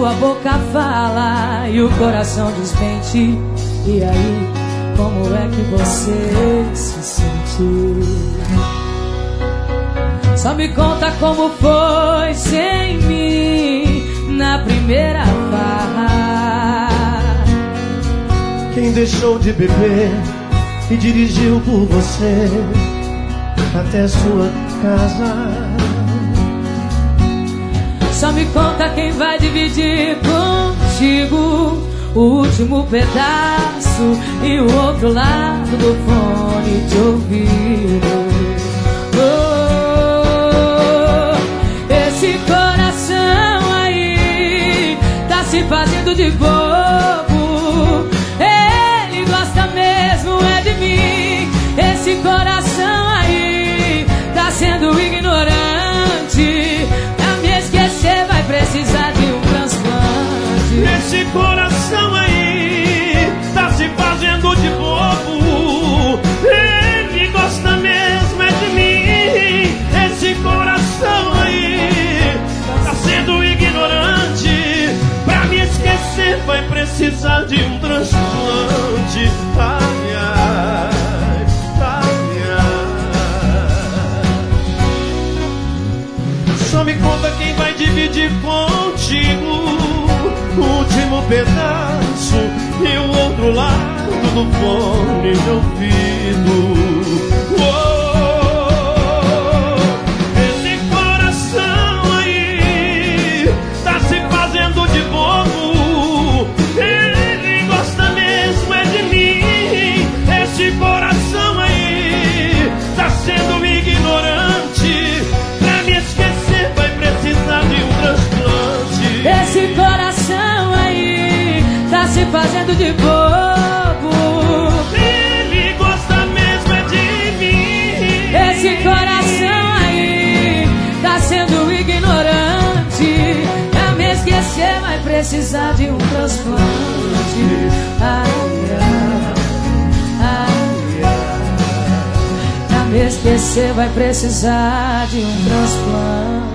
sua boca fala e o coração desmente. E aí, como é que você se sentiu? Só me conta como foi sem mim na primeira farra. Quem deixou de beber e dirigiu por você até sua casa? Só me conta quem vai dividir contigo o último pedaço e o outro lado do fone de ouvido. Esse coração aí tá se fazendo de bobo. Ele gosta mesmo é de mim. Esse coração aí tá sendo ignorante. Pra me esquecer vai precisar de um transplante. Esse coração aí tá se fazendo de bobo. Ele gosta mesmo é de mim. Esse coração aí tá sendo ignorante. Pra me esquecer vai precisar de um transplante. Ai, ai, ai, ai. Só me conta quem vai dividir contigo o último pedaço e o outro lado do fone de ouvido. Esse coração aí tá se fazendo de bobo. Ele gosta mesmo é de mim. Esse coração aí tá sendo ignorante. Pra me esquecer vai precisar de um transplante. Esse coração aí tá se fazendo de bobo. Ele gosta mesmo é de mim. Esse coração aí tá sendo ignorante. Pra me esquecer vai precisar de um transplante. Ai, ai, ai, ai. Pra me esquecer vai precisar de um transplante.